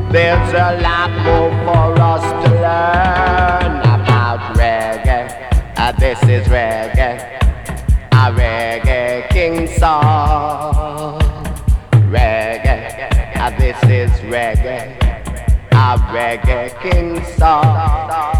There's a lot more for us to learn about reggae. This is reggae, a reggae king song. Reggae, this is reggae, a reggae king song.